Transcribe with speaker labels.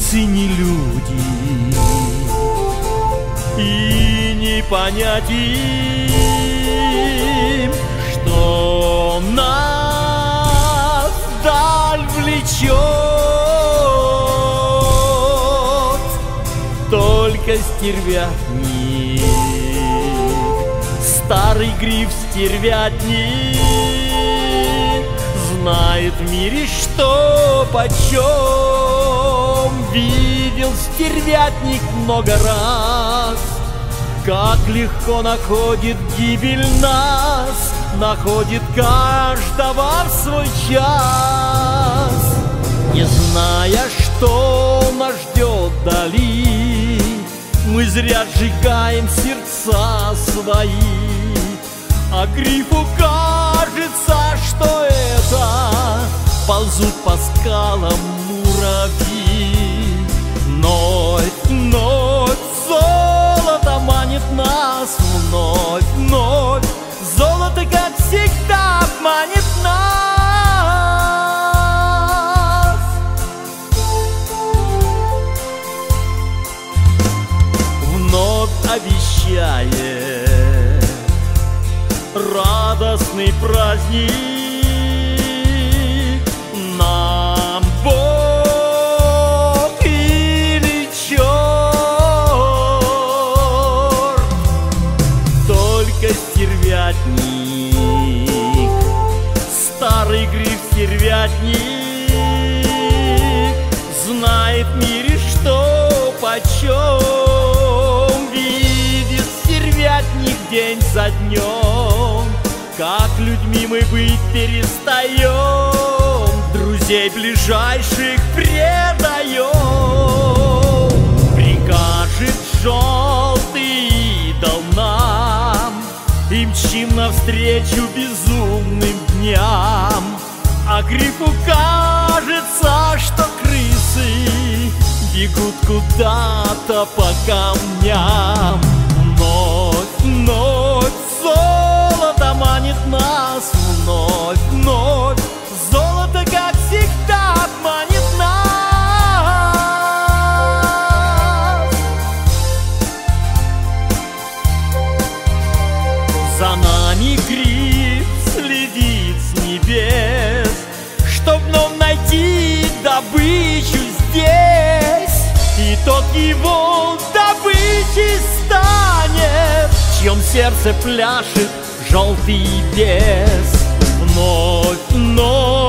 Speaker 1: птицы, ни люди, и не понять им, что нас вдаль влечет. Только стервятник, старый гриф стервятник, знает в мире, что почем. Видел стервятник много раз, как легко находит гибель нас, находит каждого в свой час. Не зная, что нас ждет вдали, мы зря сжигаем сердца свои, а грифу кажется, что это ползут по скалам муравьи. Вновь, вновь золото манит нас, вновь, вновь золото, как всегда, манит нас. Вновь обещает радостный праздник нам Бог или черт. Только стервятник, старый гриф стервятник, знает в мире, что почем. Видит стервятник день за днем, как людьми мы быть перестаем, друзей ближайших предаем. Прикажет желтый идол нам, и мчим навстречу безумным дням, а грифу кажется, что крысы бегут куда-то по камням. Вновь, вновь золото манит нас, вновь, вновь золото, как всегда, манит нас. За нами гриф следит с небес, чтоб вновь найти добычу здесь, и тот его добычей станет, в чьем сердце пляшет желтый бес. Вновь, вновь